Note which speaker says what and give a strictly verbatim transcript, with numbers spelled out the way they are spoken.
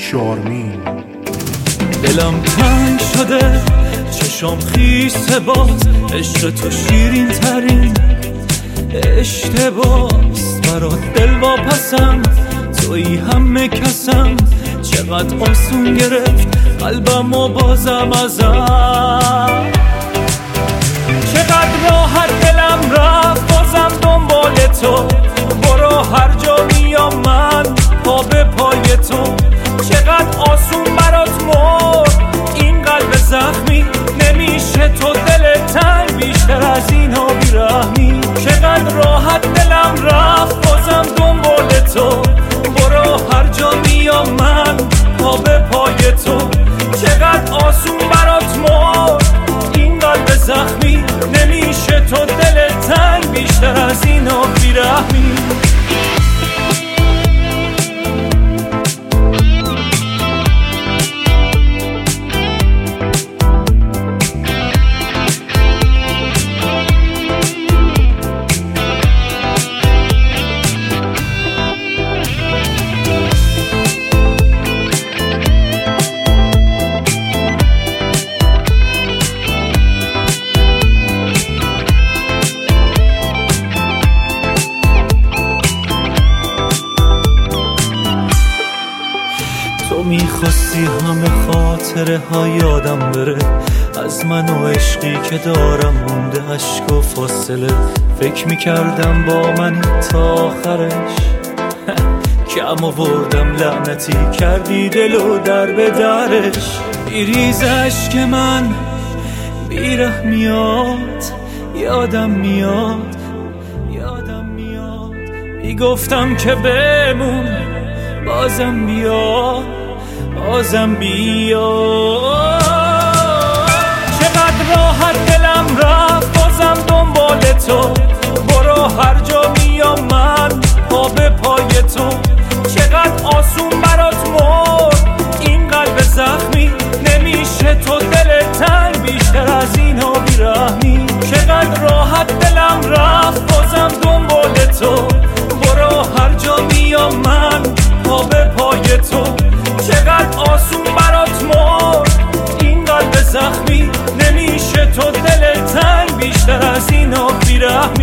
Speaker 1: شارمین.
Speaker 2: دلم تنگ شده چشم خیسه باز، عشق تو شیرین ترین اشتباس. برات دل واپسم توی همه کسم، چقدر آسون گرفت قلبم و بازم ازم. چقدر راحت دلم رفت بازم دنبال تو، برو هر جا میام من پا به پای تو. چقدر آسون برات مرد این قلب زخمی، نمیشه تو دل تنگ بیشتر از اینا بیرحمی. چقدر راحت دلم رفت بازم دنبال تو، برو هر جا میام من پا به پای تو. چقدر آسون برات مرد این قلب زخمی، نمیشه تو دل تنگ بیشتر از اینا بیرحمی. تو میخواستی همه خاطره ها یادم بره، از من و عشقی که دارم مونده عشق و فاصله. فکر میکردم با منی تا آخرش، کم آوردم لعنتی کردی دلو در به درش. بیریز عشق من بیره میاد، یادم میاد یادم میاد میگفتم که بمون بازم بیا بازم بیا. چقدر راحت دلم رفت بازم دنبال تو، برو هر جا میام من پا به پای تو. چقدر آسون برات مرد این قلب زخمی، نمیشه تو دل تنگ بیشتر از اینا بیرحمی. چقدر راحت دلم رفت بازم دنبال تو، برو هر جا میام من پا به پای تو. چقدر آسون برات مرد این قلب زخمی، نمیشه تو دل تنگ بیشتر از اینا بیرحمی.